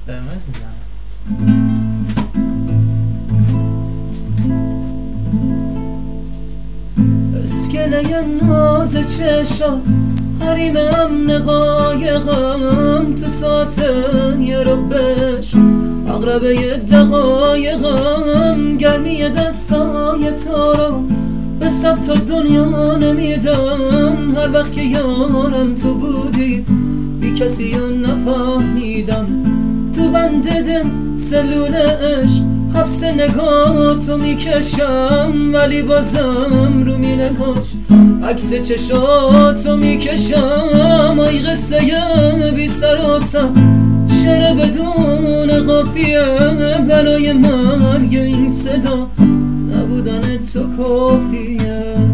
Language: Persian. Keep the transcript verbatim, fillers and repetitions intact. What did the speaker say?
قرمز میزنه. اسکله ناز چشات حریمم نقایقم تو ساعته یه رو بش اقربه یه دقایقم گرمی دستای تو رو به سبت دنیا نمیدم هر وقت که یارم تو بودی بی کسی یا نفهمیدم تو بند دل سلول عشق حبس نگاهتو میکشم ولی بازم رو می نگاش عکس چشاتو میکشم آی قصه بی سر و ته شعر بدون قافیه برای مرگ این صدا نبودن تو کافیه.